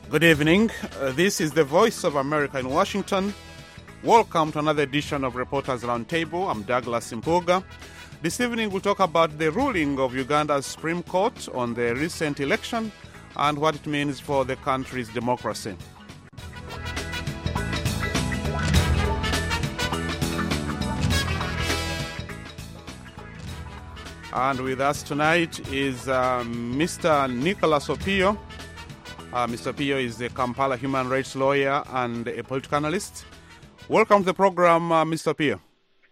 Good evening. This is the Voice of America in Washington. Welcome to another edition of Reporters Roundtable. I'm Douglas Impuga. This evening we'll talk about the ruling of Uganda's Supreme Court on the recent election and what it means for the country's democracy. And with us tonight is Mr. Nicholas Opio. Mr. Opio is a Kampala human rights lawyer and a political analyst. Welcome to the program, Mr. Opio.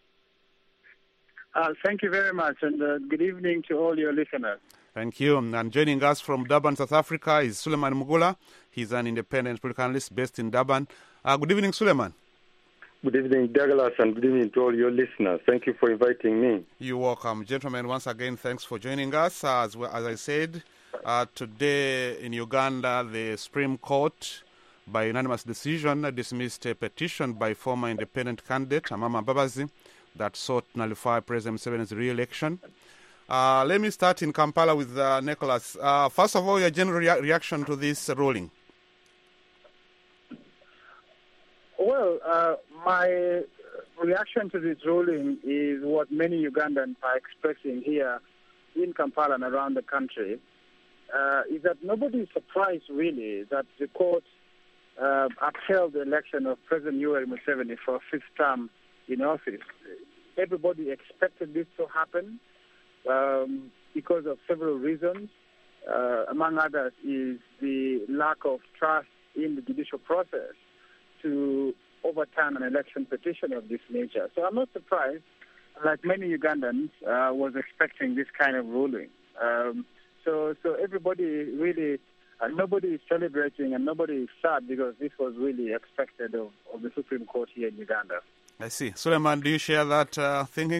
Thank you very much, and good evening to all your listeners. Thank you. And joining us from Durban, South Africa is Suleiman Mugula. He's an independent political analyst based in Durban. Good evening, Suleiman. Good evening, Douglas, and good evening to all your listeners. Thank you for inviting me. You're welcome. Gentlemen, once again, thanks for joining us. As I said, today in Uganda, the Supreme Court, by unanimous decision, dismissed a petition by former independent candidate, Amama Mbabazi, that sought to nullify President Museveni's re-election. Let me start in Kampala with Nicholas. First of all, your general reaction to this ruling. Well, my reaction to this ruling is what many Ugandans are expressing here in Kampala and around the country, is that nobody is surprised, really, that the court upheld the election of President Yoweri Museveni for a fifth term in office. Everybody expected this to happen because of several reasons. Among others is the lack of trust in the judicial process to overturn an election petition of this nature. So I'm not surprised, like many Ugandans, was expecting this kind of ruling. So everybody really, nobody is celebrating and nobody is sad because this was really expected of the Supreme Court here in Uganda. I see. Suleiman, do you share that thinking?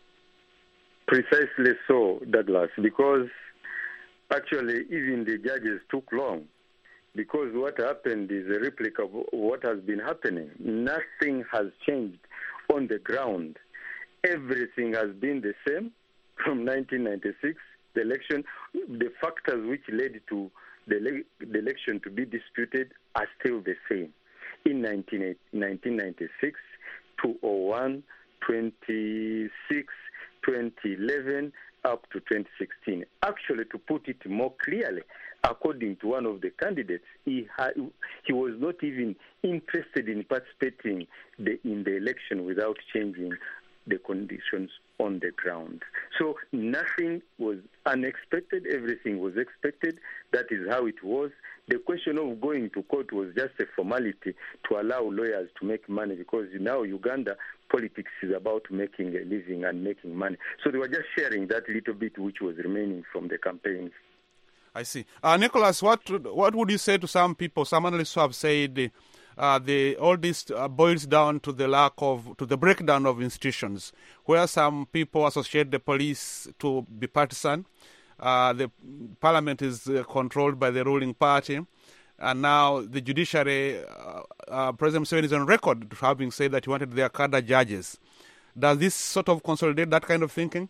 Precisely so, Douglas, because actually even the judges took long, because what happened is a replica of what has been happening. Nothing has changed on the ground. Everything has been the same from 1996. The election, the factors which led to the election to be disputed are still the same. In 1996, 2001, 26, 2011, up to 2016. Actually, to put it more clearly, according to one of the candidates, he was not even interested in participating in the election without changing the conditions on the ground. So nothing was unexpected. Everything was expected. That is how it was. The question of going to court was just a formality to allow lawyers to make money, because now Uganda politics is about making a living and making money. So they were just sharing that little bit which was remaining from the campaigns. I see. Nicholas, what would you say to some people, some analysts who have said all this boils down to the breakdown of institutions, where some people associate the police to be partisan, the parliament is controlled by the ruling party, and now the judiciary, President Museveni is on record having said that he wanted their cadre judges. Does this sort of consolidate that kind of thinking?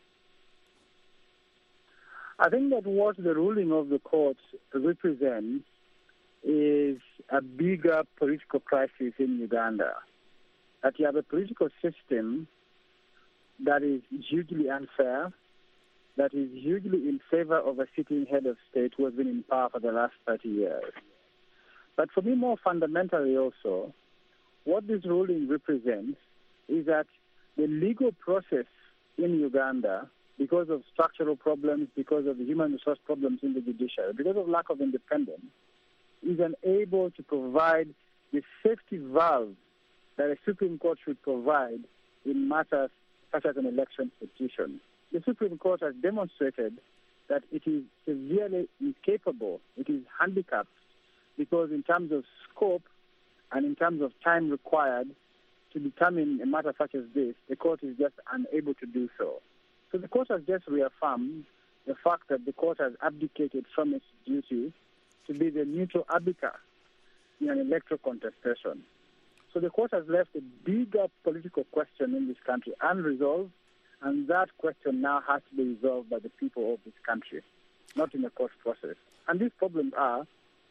I think that what the ruling of the court represents is a bigger political crisis in Uganda. That you have a political system that is hugely unfair, that is hugely in favor of a sitting head of state who has been in power for the last 30 years. But for me, more fundamentally also, what this ruling represents is that the legal process in Uganda, because of structural problems, because of the human resource problems in the judiciary, because of lack of independence, is unable to provide the safety valve that a Supreme Court should provide in matters such as an election petition. The Supreme Court has demonstrated that it is severely incapable, it is handicapped, because in terms of scope and in terms of time required to determine a matter such as this, the court is just unable to do so. So the court has just reaffirmed the fact that the court has abdicated from its duty to be the neutral arbiter in an electoral contestation. So the court has left a bigger political question in this country unresolved, and that question now has to be resolved by the people of this country, not in the court process. And these problems are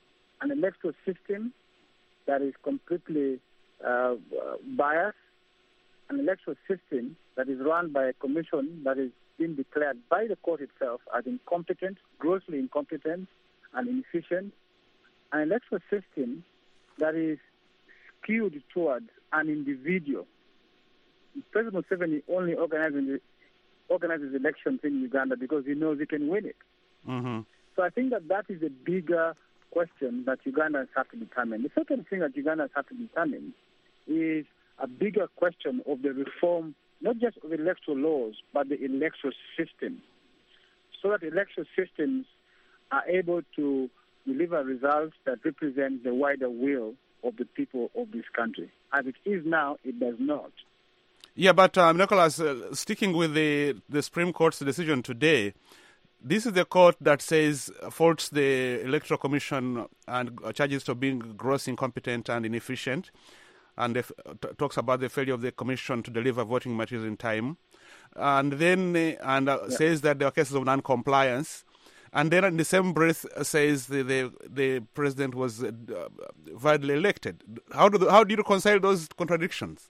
an electoral system that is completely biased, an electoral system that is run by a commission that is being declared by the court itself as incompetent, grossly incompetent and inefficient, an electoral system that is skewed towards an individual. President Museveni only organizes elections in Uganda because he knows he can win it. Mm-hmm. So I think that is a bigger question that Ugandans have to determine. The second thing that Ugandans have to determine is a bigger question of the reform, not just of electoral laws, but the electoral system, so that electoral systems are able to deliver results that represent the wider will of the people of this country. As it is now, it does not. Yeah, but Nicholas, sticking with the Supreme Court's decision today, this is the court that says faults the Electoral Commission and charges to being gross incompetent and inefficient, and talks about the failure of the Commission to deliver voting materials in time, and then says that there are cases of non-compliance, and then in the same breath says the president was validly elected. How do you reconcile those contradictions?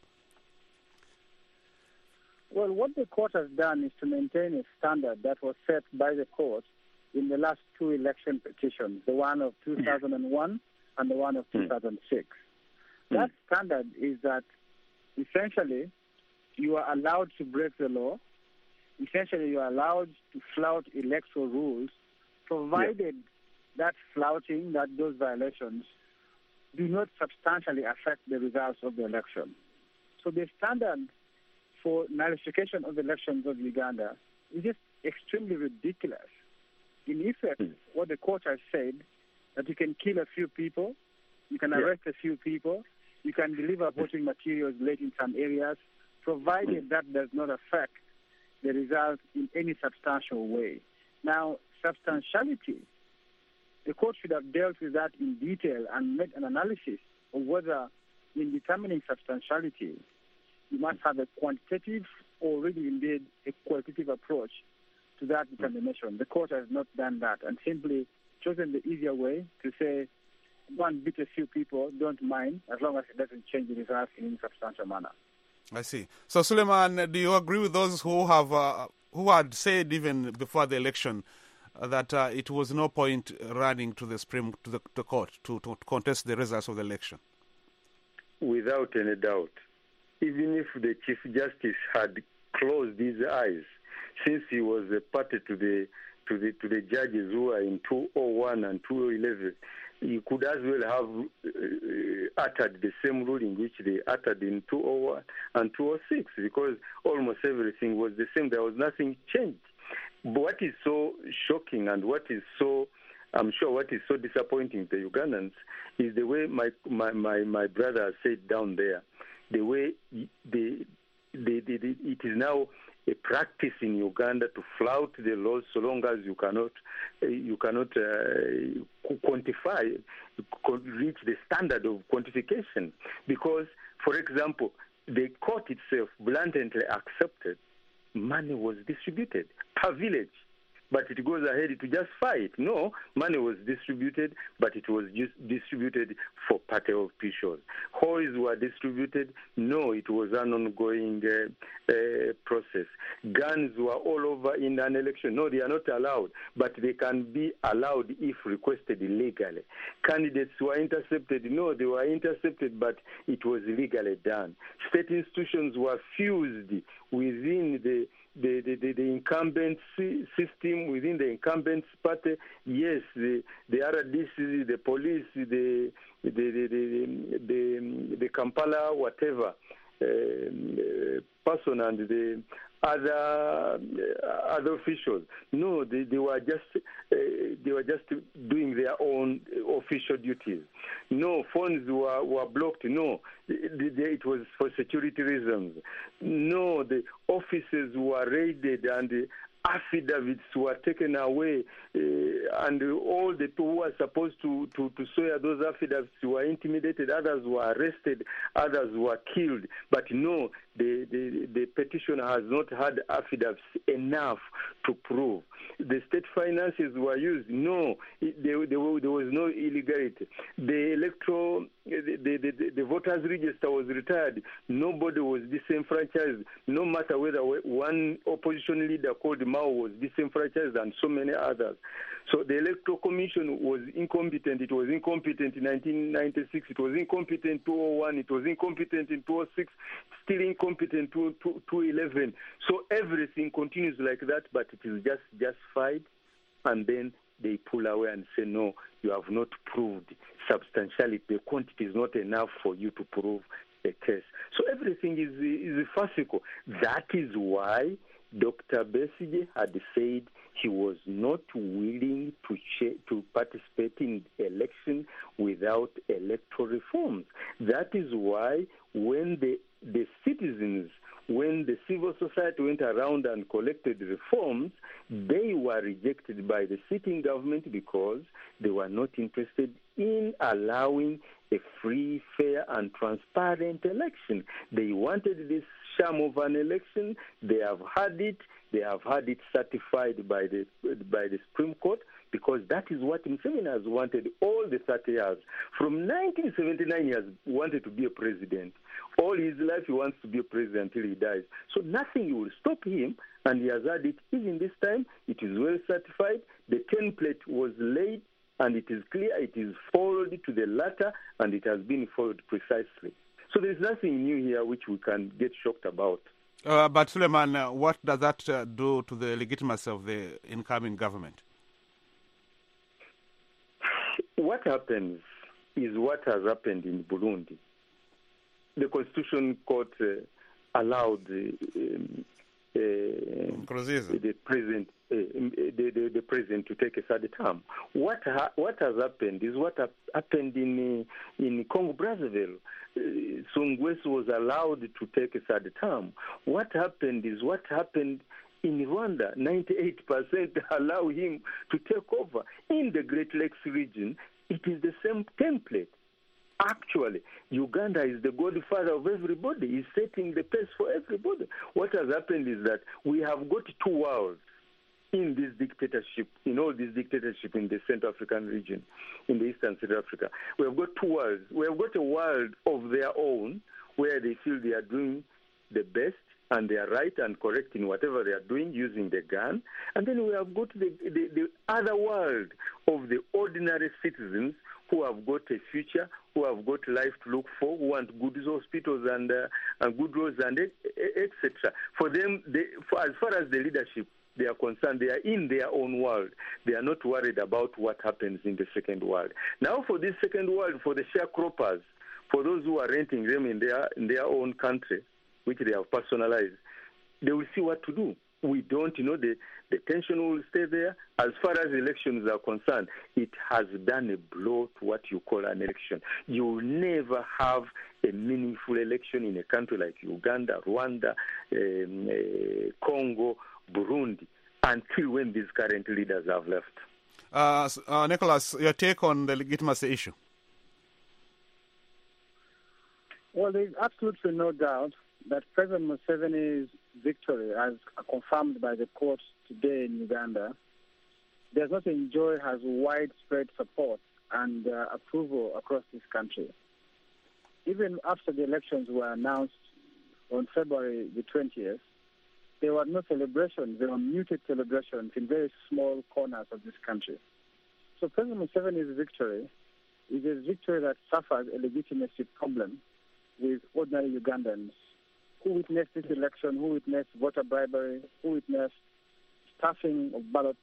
Well, what the court has done is to maintain a standard that was set by the court in the last two election petitions, the one of 2001 and the one of 2006. That standard is that essentially you are allowed to break the law. Essentially you are allowed to flout electoral rules, provided that flouting, those violations do not substantially affect the results of the election. So the standard for nullification of the elections of Uganda is just extremely ridiculous. In effect, what the court has said, that you can kill a few people, you can arrest a few people, you can deliver voting materials late in some areas, provided that does not affect the results in any substantial way. Now, substantiality, the court should have dealt with that in detail and made an analysis of whether in determining substantiality, you must have a quantitative or really indeed a qualitative approach to that determination. The court has not done that and simply chosen the easier way to say, go and beat a few people, don't mind, as long as it doesn't change the results in any substantial manner. I see. So, Suleiman, do you agree with those who had said even before the election that it was no point running to the court to contest the results of the election? Without any doubt. Even if the Chief Justice had closed his eyes, since he was a party to the judges who are in 2001 and 2011, he could as well have uttered the same ruling which they uttered in 2001 and 2006, because almost everything was the same. There was nothing changed. But what is so shocking and what is so disappointing to Ugandans is the way my brother said down there, the way it is now a practice in Uganda to flout the laws so long as you cannot quantify, reach the standard of quantification. Because, for example, the court itself blatantly accepted money was distributed per village. But it goes ahead to justify it. No, money was distributed, but it was just distributed for party officials. Hoys were distributed. No, it was an ongoing process. Guns were all over in an election. No, they are not allowed, but they can be allowed if requested legally. Candidates were intercepted. No, they were intercepted, but it was legally done. State institutions were fused within the incumbent system, within the incumbent party. Yes, the RDC, the police, the Kampala, whatever person and the other officials. No, they were just doing their own official duties. No, phones were blocked. No, it was for security reasons. No, the offices were raided and affidavits were taken away, and all the people who were supposed to swear those affidavits were intimidated, others were arrested, others were killed. But no, the petitioner has not had affidavits enough to prove. The state finances were used. No, there was no illegality. The voters register was retired. Nobody was disenfranchised, no matter whether one opposition leader called Mao was disenfranchised and so many others. So the Electoral Commission was incompetent. It was incompetent in 1996. It was incompetent in 2001. It was incompetent in 2006. Still incompetent in 2011. So everything continues like that, but it is just justified, and then they pull away and say, no, you have not proved substantiality. The quantity is not enough for you to prove a case. So everything is farcical. That is why Dr. Besigye had said he was not willing to participate in election without electoral reforms. That is why when the citizens, when the civil society went around and collected reforms, they were rejected by the sitting government because they were not interested in allowing a free, fair, and transparent election. They wanted this sham of an election. They have had it. They have had it certified by the Supreme Court, because that is what Museveni has wanted all the 30 years. From 1979, he has wanted to be a president. All his life, he wants to be a president until he dies. So nothing will stop him, and he has had it. Even this time, it is well certified. The template was laid, and it is clear it is followed to the letter, and it has been followed precisely. So there is nothing new here which we can get shocked about. But Suleiman, what does that do to the legitimacy of the incoming government? What happens is what has happened in Burundi. The Constitution Court allowed the president to take a third term. What has happened is what happened in Congo Brazzaville. Songwesu was allowed to take a third term. What happened is what happened in Rwanda. 98% allow him to take over. In the Great Lakes region, it is the same template. Actually, Uganda is the godfather of everybody. He's setting the pace for everybody. What has happened is that we have got two worlds in this dictatorship, in all this dictatorship in the Central African region, in the Eastern Central Africa. We have got two worlds. We have got a world of their own where they feel they are doing the best and they are right and correct in whatever they are doing using the gun. And then we have got the other world of the ordinary citizens who have got a future, who have got life to look for, who want good hospitals and good roads and etc. For them, as far as the leadership they are concerned, they are in their own world. They are not worried about what happens in the second world. Now for this second world, for the sharecroppers, for those who are renting them in their own country, which they have personalized, they will see what to do. We don't, the tension will stay there. As far as elections are concerned, it has done a blow to what you call an election. You will never have a meaningful election in a country like Uganda, Rwanda, Congo, Burundi, until when these current leaders have left. Nicholas, your take on the legitimacy issue? Well, there's absolutely no doubt that President Museveni's victory, as confirmed by the court today in Uganda, does not enjoy has widespread support and approval across this country. Even after the elections were announced on February the 20th, there were no celebrations. There were muted celebrations in very small corners of this country. So President Museveni's victory is a victory that suffers a legitimacy problem with ordinary Ugandans who witnessed this election, who witnessed voter bribery, who witnessed stuffing of ballot,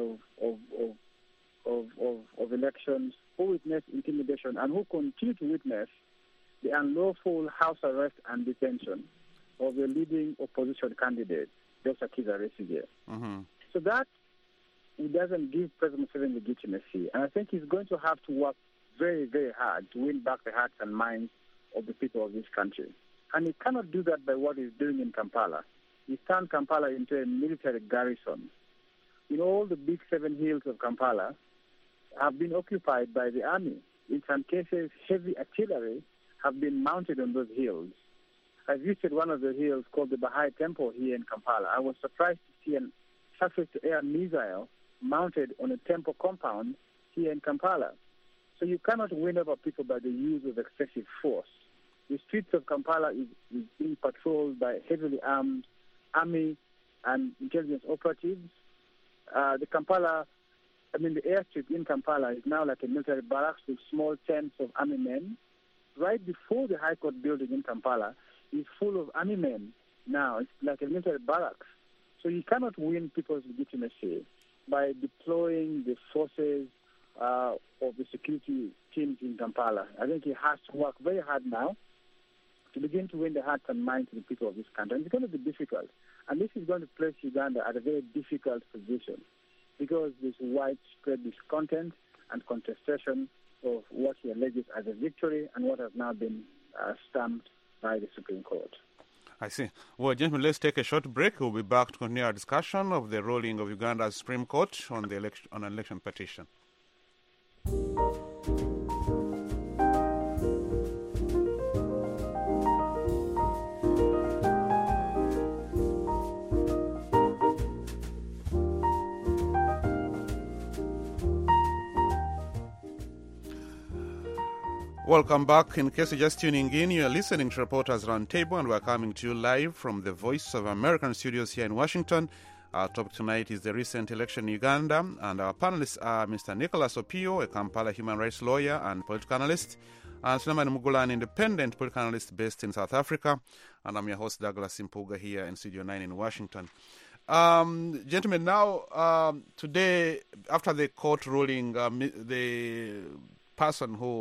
of elections, who witnessed intimidation, and who continue to witness the unlawful house arrest and detention of the leading opposition candidate, Dr. Kizza Besigye. Mm-hmm. So that doesn't give President Museveni legitimacy, and I think he's going to have to work very, very hard to win back the hearts and minds of the people of this country. And he cannot do that by what he's doing in Kampala. He turned Kampala into a military garrison. All the big 7 hills of Kampala have been occupied by the army. In some cases, heavy artillery have been mounted on those hills. I visited one of the hills called the Baha'i Temple here in Kampala. I was surprised to see a surface-to-air missile mounted on a temple compound here in Kampala. So you cannot win over people by the use of excessive force. The streets of Kampala is being patrolled by heavily armed army and intelligence operatives. The airstrip in Kampala is now like a military barracks with small tents of army men. Right before the High Court building in Kampala is full of army men now. It's like a military barracks. So you cannot win people's legitimacy by deploying the forces of the security teams in Kampala. I think he has to work very hard now to begin to win the hearts and minds of the people of this country. And it's going to be difficult. And this is going to place Uganda at a very difficult position because there's widespread discontent and contestation of what he alleges as a victory and what has now been stamped by the Supreme Court. I see. Well, gentlemen, let's take a short break. We'll be back to continue our discussion of the ruling of Uganda's Supreme Court on the election petition. Welcome back. In case you're just tuning in, you're listening to Reporters Roundtable, and we're coming to you live from the Voice of American studios here in Washington. Our topic tonight is the recent election in Uganda, and our panelists are Mr. Nicholas Opio, a Kampala human rights lawyer and political analyst, and Suleiman Mugula, an independent political analyst based in South Africa, and I'm your host, Douglas Impuga, here in Studio 9 in Washington. Gentlemen, now, today, after the court ruling, the person who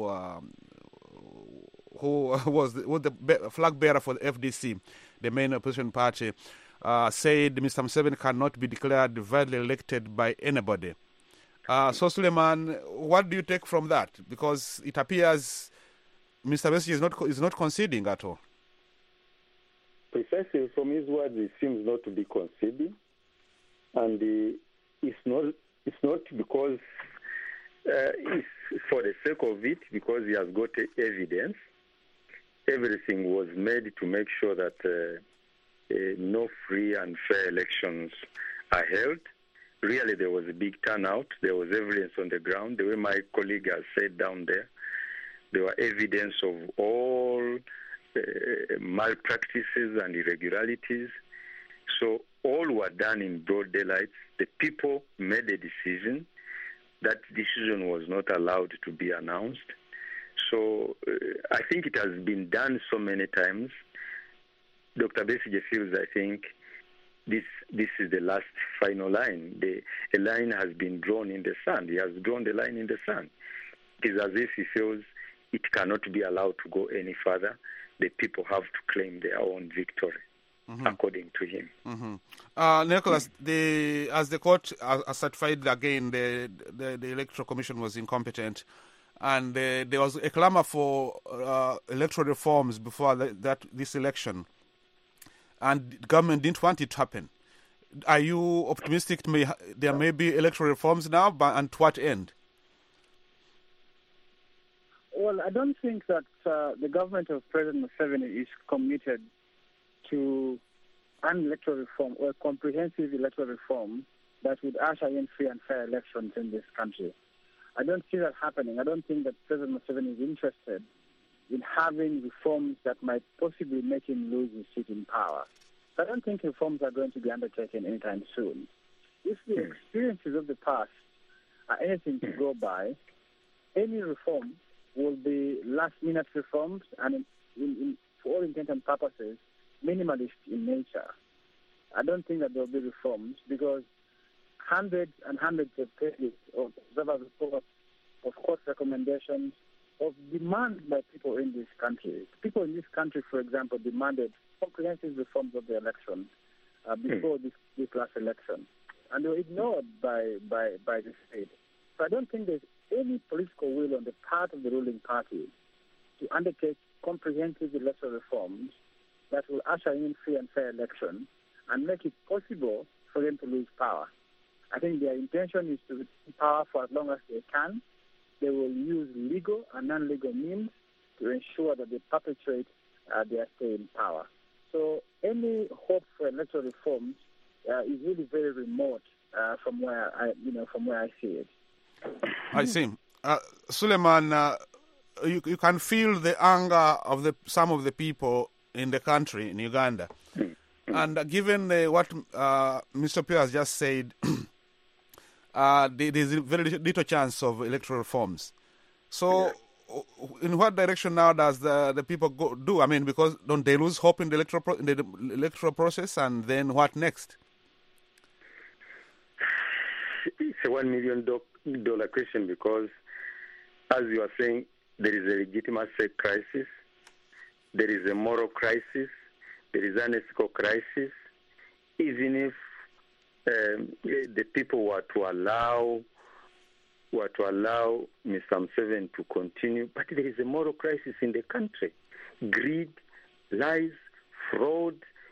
was the flag bearer for the FDC, the main opposition party, said Mr. Museveni cannot be declared validly elected by anybody. So, Suleiman, what do you take from that? Because it appears Mr. Besigye is not conceding at all. Precisely from his words, it seems not to be conceding, and it's not because it's for the sake of it, because he has got evidence. Everything was made to make sure that no free and fair elections are held. Really, there was a big turnout. There was evidence on the ground. The way my colleague has said down there, there were evidence of all malpractices and irregularities. So all were done in broad daylight. The people made a decision. That decision was not allowed to be announced. So I think it has been done so many times. Dr. Besigye feels, I think, this is the last final line. A line has been drawn in the sand. He has drawn the line in the sand. It is as if he feels it cannot be allowed to go any further. The people have to claim their own victory, according to him. Nicholas, as the court has certified again, the Electoral Commission was incompetent, and there was a clamor for electoral reforms before this election, and the government didn't want it to happen. Are you optimistic there may be electoral reforms now, and to what end? Well, I don't think that the government of President Museveni is committed to an electoral reform or a comprehensive electoral reform that would usher in free and fair elections in this country. I don't see that happening. I don't think that President Museveni is interested in having reforms that might possibly make him lose his seat in power. So I don't think reforms are going to be undertaken anytime soon. If the experiences of the past are anything to go by, any reform will be last-minute reforms and, for all intents and purposes, minimalist in nature. I don't think that there will be reforms because hundreds and hundreds of pages of observer reports, of court recommendations, of demands by people in this country. People in this country, for example, demanded comprehensive reforms of the election before this last election, and they were ignored by the state. So I don't think there's any political will on the part of the ruling party to undertake comprehensive electoral reforms that will usher in free and fair elections and make it possible for them to lose power. I think their intention is to retain power for as long as they can. They will use legal and non-legal means to ensure that they perpetuate their stay in power. So any hope for electoral reforms is really very remote from where I see it. I see. Suleiman, you can feel the anger of some of the people in the country, in Uganda. And given what Mr. Pio has just said, there is very little chance of electoral reforms. So in what direction now does the people do? I mean, because don't they lose hope in the electoral process, and then what next? It's a $1 million question, because, as you are saying, there is a legitimacy crisis, there is a moral crisis, there is an ethical crisis. Even if the people were to allow Mr. Museveni to continue, but there is a moral crisis in the country. Greed, lies, fraud,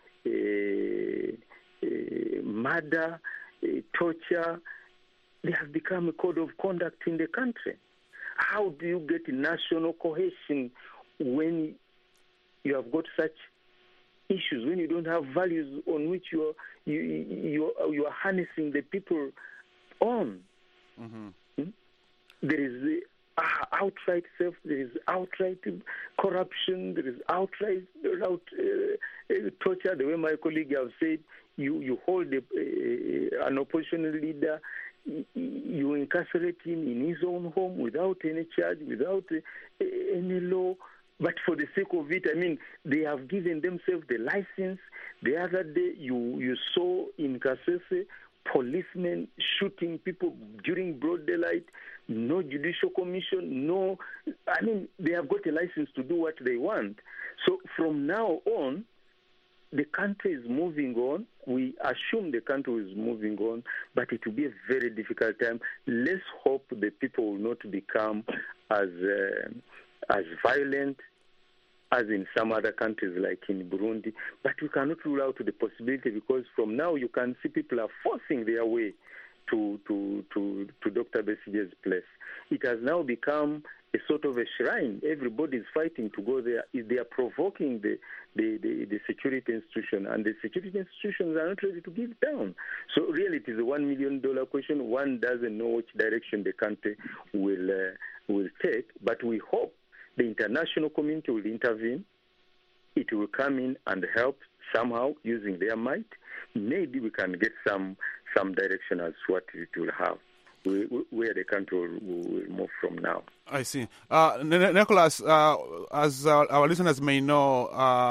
murder, torture, they have become a code of conduct in the country. How do you get national cohesion when you have got such issues, when you don't have values on which you are harnessing the people on? Mm-hmm. There is outright theft, there is outright corruption, there is outright torture. The way my colleague have said, you hold an opposition leader, you incarcerate him in his own home without any charge, without any law. But for the sake of it, I mean, they have given themselves the license. The other day, you saw in Kasese, policemen shooting people during broad daylight, no judicial commission, no... I mean, they have got a license to do what they want. So from now on, the country is moving on. We assume the country is moving on, but it will be a very difficult time. Let's hope the people will not become as violent as in some other countries like in Burundi. But we cannot rule out the possibility, because from now you can see people are forcing their way to Dr. Besigye's place. It has now become a sort of a shrine. Everybody is fighting to go there. They are provoking the security institution, and the security institutions are not ready to give down. So really it is a $1 million question. One doesn't know which direction the country will take, but we hope the international community will intervene. It will come in and help somehow using their might. Maybe we can get some direction as what it will have, where the country will move from now. I see. Nicholas, as our listeners may know,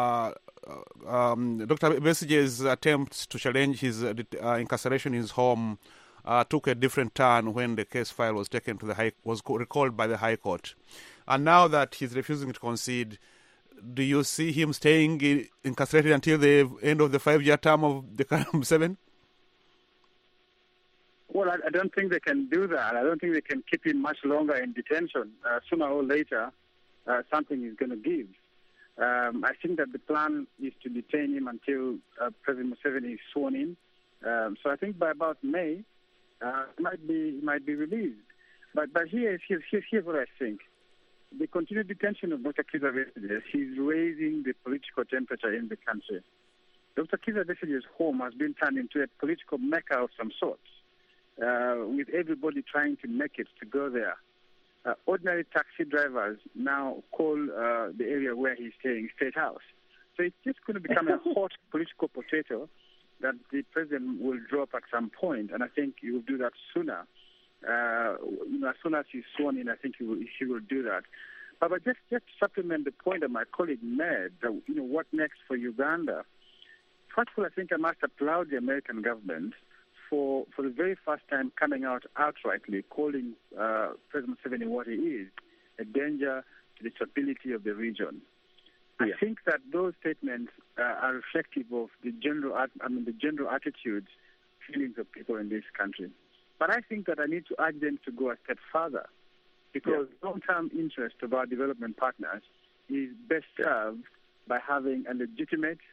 Dr. Besigye's attempts to challenge his incarceration in his home took a different turn when the case file was taken to was recalled by the High Court. And now that he's refusing to concede, do you see him staying incarcerated until the end of the 5-year term of the current Museveni? Well, I don't think they can do that. I don't think they can keep him much longer in detention. Sooner or later, something is going to give. I think that the plan is to detain him until President Museveni is sworn in. So I think by about May, he might be released. But here's what I think. The continued detention of Dr. Kizza Besigye is raising the political temperature in the country. Dr. Kizza Besigye's home has been turned into a political mecca of some sort, with everybody trying to make it to go there. Ordinary taxi drivers now call the area where he's staying State House. So it's just going to become a hot political potato that the president will drop at some point, and I think he will do that sooner. As soon as he's sworn in, I think he will do that. But just to supplement the point that my colleague made, that, what next for Uganda? First of all, I think I must applaud the American government for the very first time coming out outrightly, calling President Museveni what he is, a danger to the stability of the region. Yeah. I think that those statements are reflective of the general attitudes, feelings of people in this country. But I think that I need to urge them to go a step further, because long-term interest of our development partners is best served by having a legitimate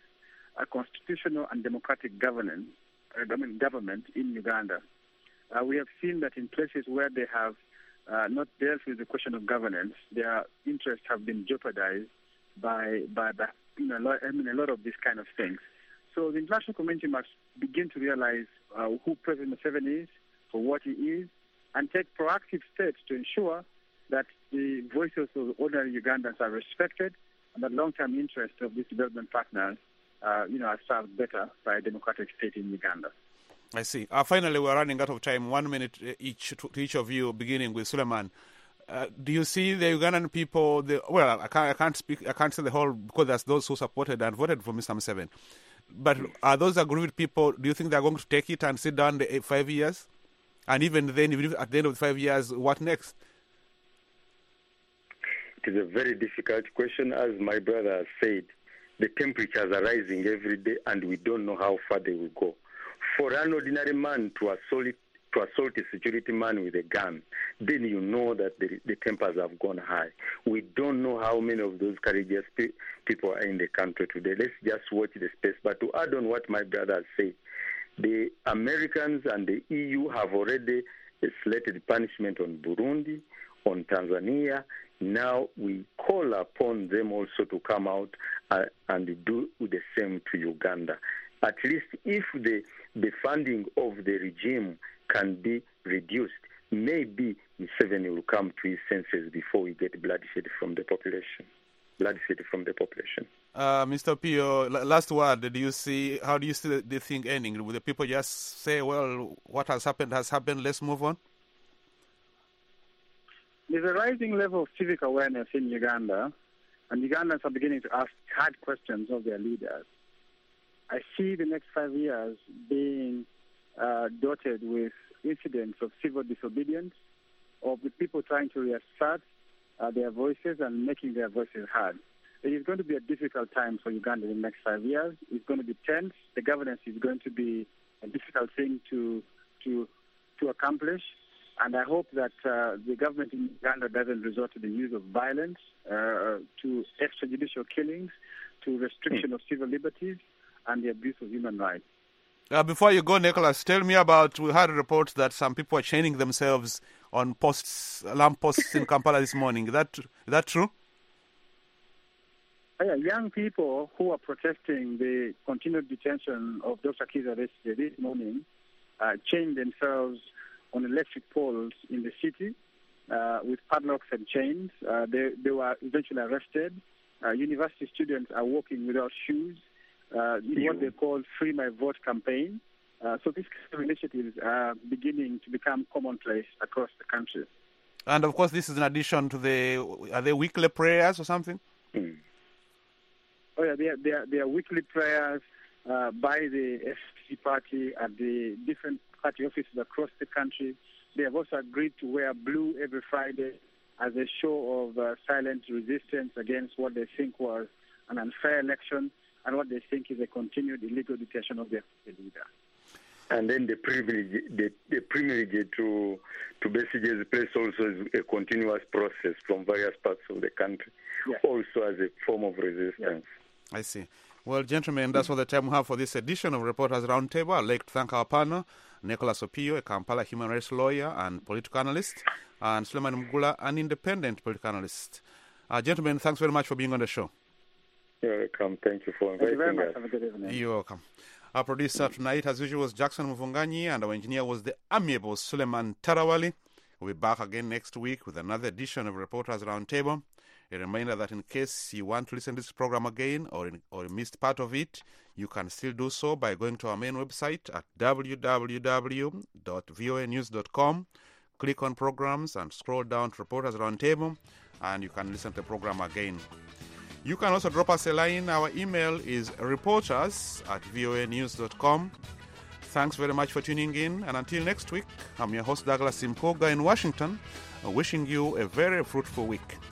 a constitutional and democratic government in Uganda. We have seen that in places where they have not dealt with the question of governance, their interests have been jeopardized by a lot of these kind of things. So the international community must begin to realize who President Museveni is, for what he is, and take proactive steps to ensure that the voices of ordinary Ugandans are respected and the long-term interests of these development partners are served better by a democratic state in Uganda. I see. Finally, we're running out of time. 1 minute each to each of you, beginning with Suleiman. Do you see the Ugandan people? I can't say the whole, because there's those who supported and voted for Mr. Museveni. But are those aggrieved people? Do you think they're going to take it and sit down the 5 years? And even then, even at the end of the 5 years, what next? It is a very difficult question. As my brother has said, the temperatures are rising every day, and we don't know how far they will go. For an ordinary man to assault a security man with a gun, then you know that the tempers have gone high. We don't know how many of those courageous people are in the country today. Let's just watch the space. But to add on what my brother has said, the Americans and the EU have already slated punishment on Burundi, on Tanzania. Now we call upon them also to come out and do the same to Uganda. At least if the funding of the regime can be reduced, maybe Museveni will come to his senses before we get bloodshed from the population. Mr. Pio, last word. How do you see the thing ending? Will the people just say, well, what has happened, let's move on? There's a rising level of civic awareness in Uganda, and Ugandans are beginning to ask hard questions of their leaders. I see the next 5 years being dotted with incidents of civil disobedience, of the people trying to reassert their voices and making their voices heard. It is going to be a difficult time for Uganda in the next 5 years. It's going to be tense. The governance is going to be a difficult thing to accomplish. And I hope that the government in Uganda doesn't resort to the use of violence, to extrajudicial killings, to restriction of civil liberties, and the abuse of human rights. Before you go, Nicholas, tell me we had reports that some people are chaining themselves on alarm posts in Kampala this morning. Is that true? Yeah, young people who are protesting the continued detention of Dr. Kizza Besigye this morning chained themselves on electric poles in the city with padlocks and chains. They were eventually arrested. University students are walking without shoes in what they call Free My Vote campaign. So these kind of initiatives are beginning to become commonplace across the country. And of course, this is in addition to are they weekly prayers or something? Oh yeah, they are weekly prayers by the FCC party at the different party offices across the country. They have also agreed to wear blue every Friday as a show of silent resistance against what they think was an unfair election and what they think is a continued illegal detention of their leader. And then the privilege to Besigye's place also is a continuous process from various parts of the country, also as a form of resistance. Yeah. I see. Well, gentlemen, that's all the time we have for this edition of Reporters Roundtable. I'd like to thank our panel, Nicholas Opio, a Kampala human rights lawyer and political analyst, and Suleiman Mugula, an independent political analyst. Gentlemen, thanks very much for being on the show. You're welcome. Thank you for inviting us. Thank you very much. Have a good evening. You're welcome. Our producer tonight, as usual, was Jackson Muvunganyi, and our engineer was the amiable Suleiman Tarawali. We'll be back again next week with another edition of Reporters Roundtable. A reminder that in case you want to listen to this program again or missed part of it, you can still do so by going to our main website at www.voanews.com. Click on programs and scroll down to Reporters Roundtable, and you can listen to the program again. You can also drop us a line. Our email is reporters@voanews.com. Thanks very much for tuning in, and until next week, I'm your host Douglas Simkoga in Washington, wishing you a very fruitful week.